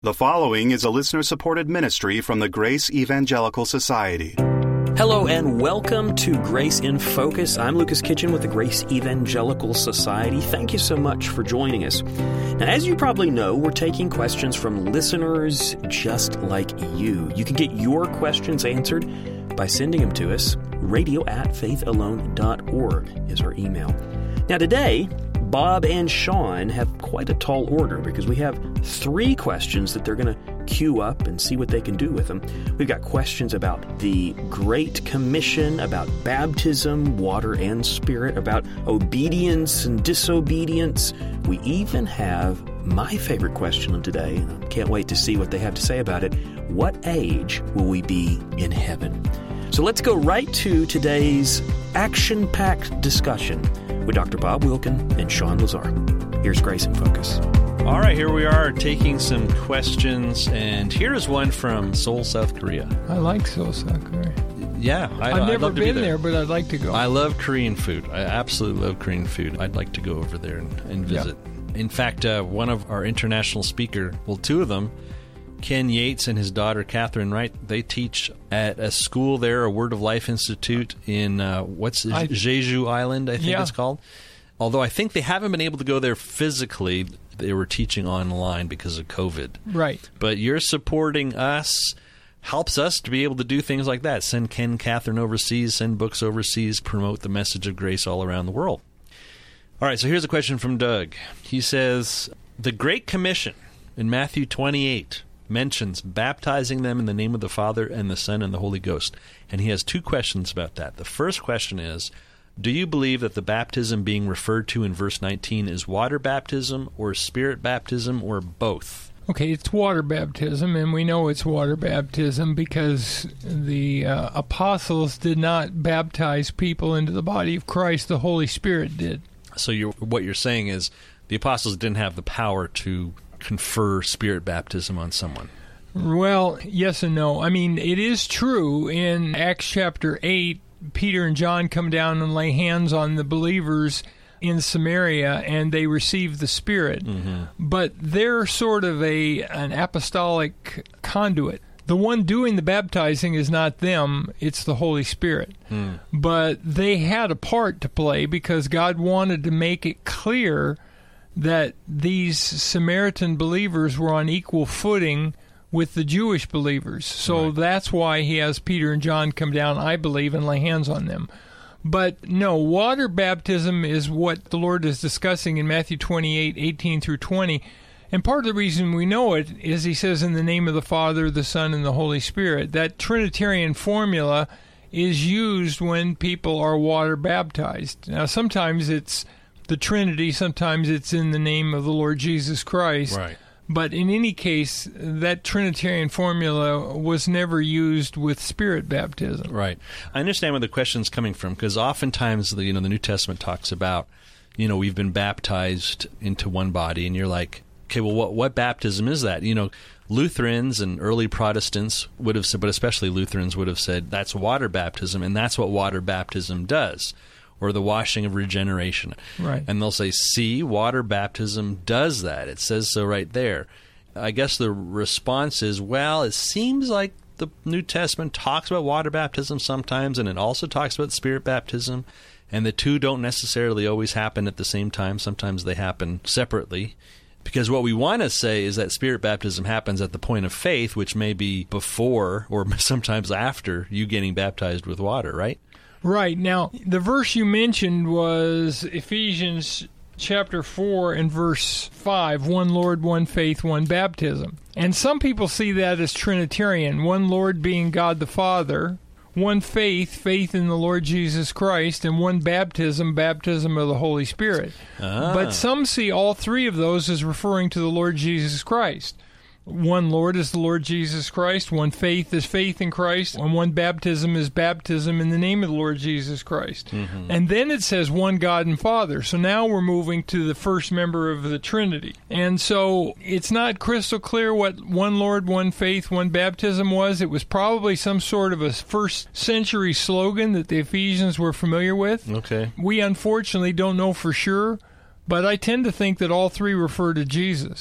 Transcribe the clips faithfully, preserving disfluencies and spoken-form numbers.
The following is a listener-supported ministry from the Grace Evangelical Society. Hello and welcome to Grace in Focus. I'm Lucas Kitchen with the Grace Evangelical Society. Thank you so much for joining us. Now, as you probably know, we're taking questions from listeners just like you. You can get your questions answered by sending them to us. radio at faith alone dot org is our email. Now, today, Bob and Sean have quite a tall order because we have three questions that they're going to queue up and see what they can do with them. We've got questions about the Great Commission, about baptism, water and spirit, about obedience and disobedience. We even have my favorite question of today. Can't wait to see what they have to say about it. What age will we be in heaven? So let's go right to today's action-packed discussion with Doctor Bob Wilkin and Sean Lazar. Here's Grace in Focus. All right, here we are taking some questions, and here's one from Seoul, South Korea. I like Seoul, South Korea. Yeah, I, I've I'd never love to been be there. there, but I'd like to go. I love Korean food. I absolutely love Korean food. I'd like to go over there and, and visit. Yep. In fact, uh, one of our international speaker, well, two of them, Ken Yates and his daughter Catherine Wright, they teach at a school there, a Word of Life Institute in, uh, what's it, I, Jeju Island, I think yeah. it's called. Although I think they haven't been able to go there physically. They were teaching online because of COVID. Right. But you're supporting us, helps us to be able to do things like that. Send Ken, Catherine overseas, send books overseas, promote the message of grace all around the world. All right, so here's a question from Doug. He says, the Great Commission in Matthew twenty-eight mentions baptizing them in the name of the Father and the Son and the Holy Ghost. And he has two questions about that. The first question is, do you believe that the baptism being referred to in verse nineteen is water baptism or spirit baptism or both? Okay, it's water baptism, and we know it's water baptism because the uh, apostles did not baptize people into the body of Christ. The Holy Spirit did. So you're, what you're saying is the apostles didn't have the power to confer spirit baptism on someone. Well, yes and no. I mean, it is true in Acts chapter eight, Peter and John come down and lay hands on the believers in Samaria, and they receive the Spirit. Mm-hmm. But they're sort of a an apostolic conduit. The one doing the baptizing is not them, it's the Holy Spirit. Mm. But they had a part to play because God wanted to make it clear that these Samaritan believers were on equal footing with the Jewish believers. So right. That's why he has Peter and John come down, I believe, and lay hands on them. But no, water baptism is what the Lord is discussing in Matthew twenty-eight, eighteen through twenty. And part of the reason we know it is he says in the name of the Father, the Son, and the Holy Spirit. That Trinitarian formula is used when people are water baptized. Now, sometimes it's the Trinity, sometimes it's in the name of the Lord Jesus Christ. Right. But in any case, that Trinitarian formula was never used with spirit baptism. Right. I understand where the question's coming from, because oftentimes the you know the New Testament talks about, you know, we've been baptized into one body, and you're like, okay, well, what what baptism is that? You know, Lutherans and early Protestants would have said, but especially Lutherans would have said, that's water baptism, and that's what water baptism does. Or the washing of regeneration. Right. And they'll say, see, water baptism does that. It says so right there. I guess the response is, well, it seems like the New Testament talks about water baptism sometimes, and it also talks about spirit baptism, and the two don't necessarily always happen at the same time. Sometimes they happen separately. Because what we want to say is that spirit baptism happens at the point of faith, which may be before or sometimes after you getting baptized with water, right? Right. Now, the verse you mentioned was Ephesians chapter four and verse five, one Lord, one faith, one baptism. And some people see that as Trinitarian, one Lord being God the Father, one faith, faith in the Lord Jesus Christ, and one baptism, baptism of the Holy Spirit. Ah. But some see all three of those as referring to the Lord Jesus Christ. One Lord is the Lord Jesus Christ, one faith is faith in Christ, and one baptism is baptism in the name of the Lord Jesus Christ. Mm-hmm. And then it says one God and Father. So now we're moving to the first member of the Trinity. And so it's not crystal clear what one Lord, one faith, one baptism was. It was probably some sort of a first century slogan that the Ephesians were familiar with. Okay. We unfortunately don't know for sure, but I tend to think that all three refer to Jesus.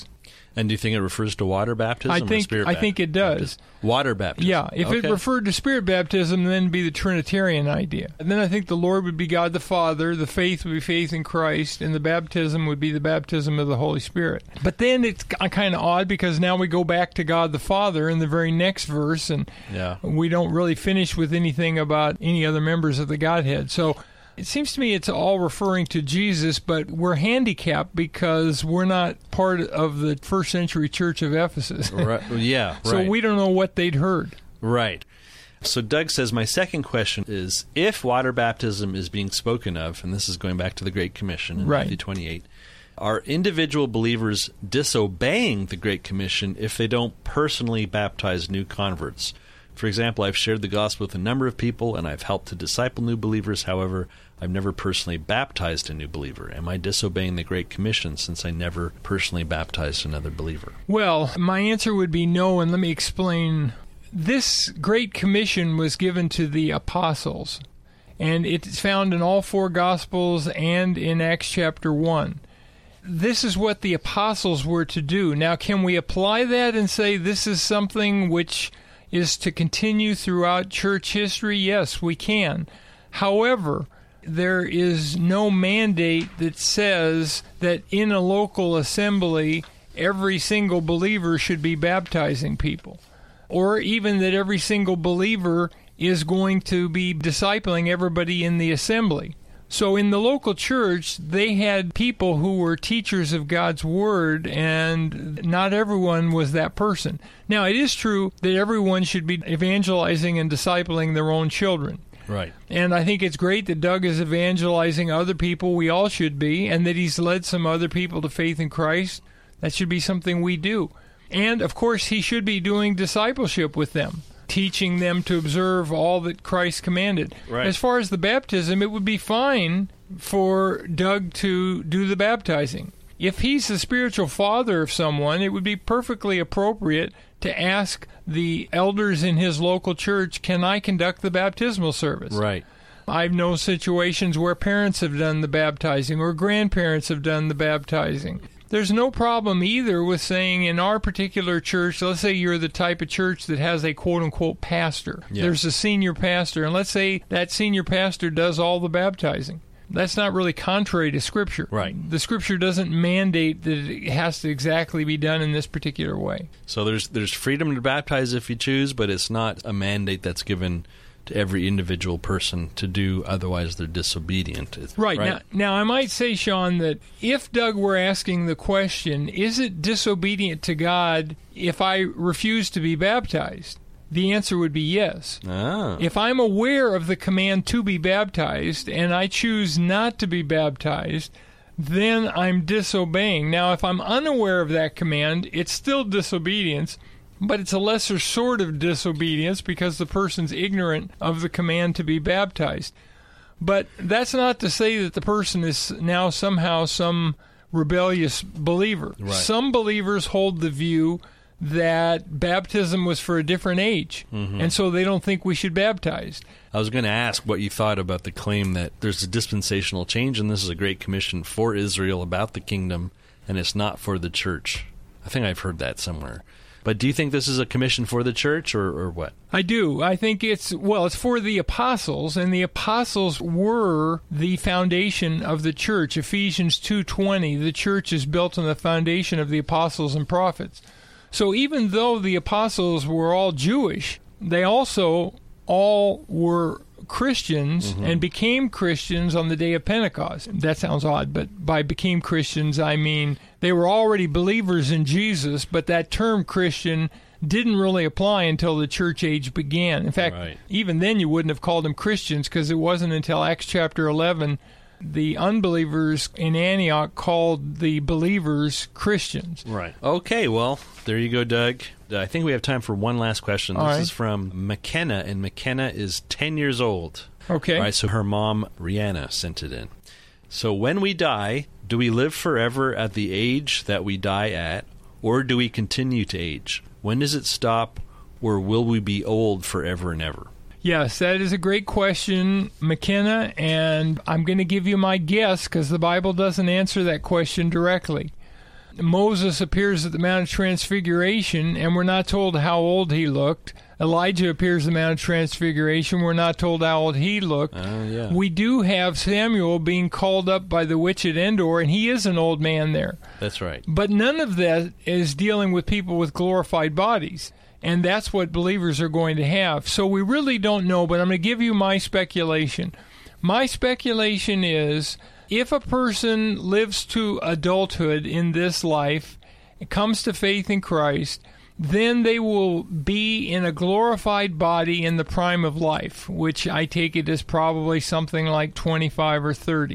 And do you think it refers to water baptism I or think spirit I baptism? think it does. Baptism? Water baptism. Yeah, if okay. it referred to spirit baptism, then it'd be the Trinitarian idea. And then I think the Lord would be God the Father, the faith would be faith in Christ, and the baptism would be the baptism of the Holy Spirit. But then it's kind of odd because now we go back to God the Father in the very next verse, and yeah. we don't really finish with anything about any other members of the Godhead. So it seems to me it's all referring to Jesus, but we're handicapped because we're not part of the first century church of Ephesus. Right. Yeah, right. So we don't know what they'd heard. Right. So Doug says, my second question is, if water baptism is being spoken of, and this is going back to the Great Commission in right. Matthew twenty-eight, are individual believers disobeying the Great Commission if they don't personally baptize new converts? For example, I've shared the gospel with a number of people, and I've helped to disciple new believers. However, I've never personally baptized a new believer. Am I disobeying the Great Commission since I never personally baptized another believer? Well, my answer would be no, and let me explain. This Great Commission was given to the apostles, and it's found in all four Gospels and in Acts chapter one. This is what the apostles were to do. Now, can we apply that and say this is something which is to continue throughout church history? Yes, we can. However, there is no mandate that says that in a local assembly every single believer should be baptizing people, or even that every single believer is going to be discipling everybody in the assembly. So in the local church, they had people who were teachers of God's Word, and not everyone was that person. Now, it is true that everyone should be evangelizing and discipling their own children. Right. And I think it's great that Doug is evangelizing other people. We all should be. And that he's led some other people to faith in Christ. That should be something we do. And, of course, he should be doing discipleship with them, teaching them to observe all that Christ commanded. Right. As far as the baptism, it would be fine for Doug to do the baptizing. If he's the spiritual father of someone, it would be perfectly appropriate to ask the elders in his local church, can I conduct the baptismal service? Right. I've known situations where parents have done the baptizing or grandparents have done the baptizing. There's no problem either with saying in our particular church, let's say you're the type of church that has a quote-unquote pastor. Yeah. There's a senior pastor, and let's say that senior pastor does all the baptizing. That's not really contrary to Scripture. Right. The Scripture doesn't mandate that it has to exactly be done in this particular way. So there's there's freedom to baptize if you choose, but it's not a mandate that's given to every individual person to do, otherwise they're disobedient. Right. right. Now, now, I might say, Sean, that if Doug were asking the question, is it disobedient to God if I refuse to be baptized? The answer would be yes. Ah. If I'm aware of the command to be baptized and I choose not to be baptized, then I'm disobeying. Now, if I'm unaware of that command, it's still disobedience, but it's a lesser sort of disobedience because the person's ignorant of the command to be baptized. But that's not to say that the person is now somehow some rebellious believer. Right. Some believers hold the view that baptism was for a different age, mm-hmm. and so they don't think we should baptize. I was going to ask what you thought about the claim that there's a dispensational change, and this is a great commission for Israel about the kingdom, and it's not for the church. I think I've heard that somewhere. But do you think this is a commission for the church, or, or what? I do. I think it's, well, it's for the apostles, and the apostles were the foundation of the church. Ephesians two twenty, the church is built on the foundation of the apostles and prophets. So even though the apostles were all Jewish, they also all were Christians mm-hmm. and became Christians on the day of Pentecost. That sounds odd, but by became Christians, I mean they were already believers in Jesus, but that term Christian didn't really apply until the church age began. In fact, right. even then you wouldn't have called them Christians because it wasn't until Acts chapter eleven the unbelievers in Antioch called the believers Christians. Right. Okay, well, there you go, Doug. I think we have time for one last question. All this right. is from McKenna, and McKenna is ten years old. Okay. All right, so her mom, Rihanna, sent it in. So when we die, do we live forever at the age that we die at, or do we continue to age? When does it stop, or will we be old forever and ever? Yes, that is a great question, McKenna, and I'm going to give you my guess because the Bible doesn't answer that question directly. Moses appears at the Mount of Transfiguration, and we're not told how old he looked. Elijah appears at the Mount of Transfiguration. We're not told how old he looked. Oh, yeah. We do have Samuel being called up by the witch at Endor, and he is an old man there. That's right. But none of that is dealing with people with glorified bodies, and that's what believers are going to have. So we really don't know, but I'm going to give you my speculation. My speculation is if a person lives to adulthood in this life, comes to faith in Christ, then they will be in a glorified body in the prime of life, which I take it is probably something like twenty-five or thirty.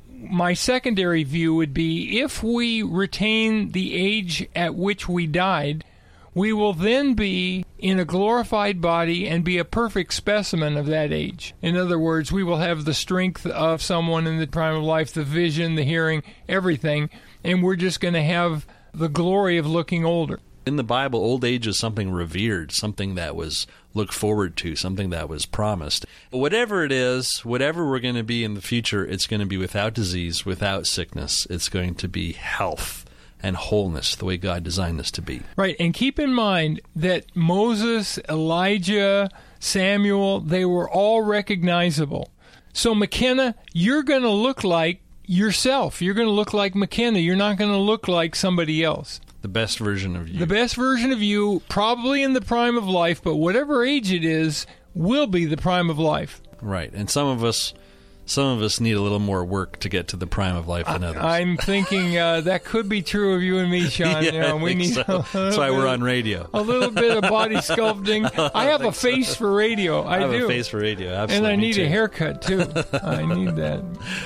My secondary view would be if we retain the age at which we died, we will then be in a glorified body and be a perfect specimen of that age. In other words, we will have the strength of someone in the prime of life, the vision, the hearing, everything, and we're just going to have the glory of looking older. In the Bible, old age is something revered, something that was looked forward to, something that was promised. Whatever it is, whatever we're going to be in the future, it's going to be without disease, without sickness. It's going to be health and wholeness, the way God designed us to be. Right, and keep in mind that Moses, Elijah, Samuel, they were all recognizable. So McKenna, you're going to look like yourself. You're going to look like McKenna. You're not going to look like somebody else. The best version of you. The best version of you, probably in the prime of life, but whatever age it is, will be the prime of life. Right, and some of us... Some of us need a little more work to get to the prime of life than others. I'm thinking uh, that could be true of you and me, Sean. yeah, you know, I we think need so. That's why we're on radio. A little bit of body sculpting. I have a face so. for radio. I, I have do. a face for radio, absolutely. And I Me need too. a haircut, too. I need that.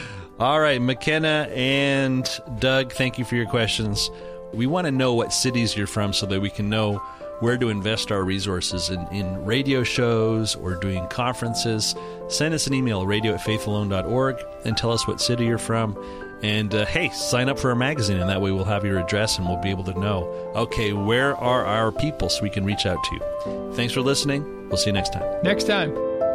All right, McKenna and Doug, thank you for your questions. We want to know what cities you're from so that we can know where to invest our resources in, in radio shows or doing conferences. Send us an email, radio at faith alone dot org, and tell us what city you're from. And, uh, hey, sign up for our magazine, and that way we'll have your address and we'll be able to know, okay, where are our people so we can reach out to you. Thanks for listening. We'll see you next time. Next time.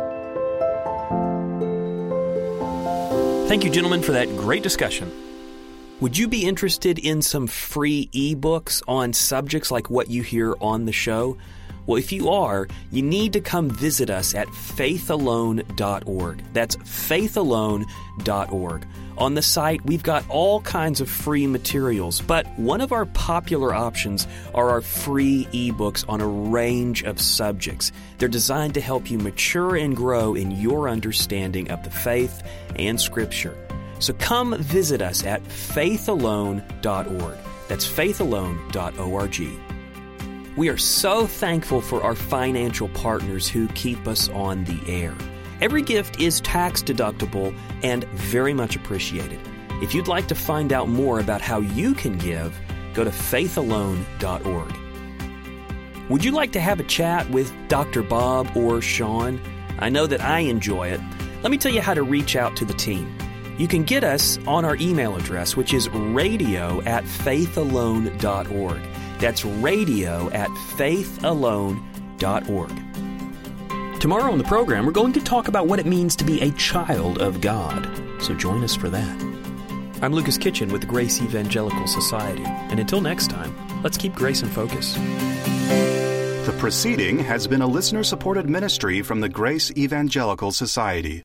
Thank you, gentlemen, for that great discussion. Would you be interested in some free ebooks on subjects like what you hear on the show? Well, if you are, you need to come visit us at faith alone dot org. That's faith alone dot org. On the site, we've got all kinds of free materials, but one of our popular options are our free ebooks on a range of subjects. They're designed to help you mature and grow in your understanding of the faith and Scripture. So come visit us at faith alone dot org. That's faith alone dot org. We are so thankful for our financial partners who keep us on the air. Every gift is tax deductible and very much appreciated. If you'd like to find out more about how you can give, go to faith alone dot org. Would you like to have a chat with Doctor Bob or Sean? I know that I enjoy it. Let me tell you how to reach out to the team. You can get us on our email address, which is radio at faith alone dot org. That's radio at faith alone dot org. Tomorrow on the program, we're going to talk about what it means to be a child of God. So join us for that. I'm Lucas Kitchen with the Grace Evangelical Society. And until next time, let's keep grace in focus. The proceeding has been a listener-supported ministry from the Grace Evangelical Society.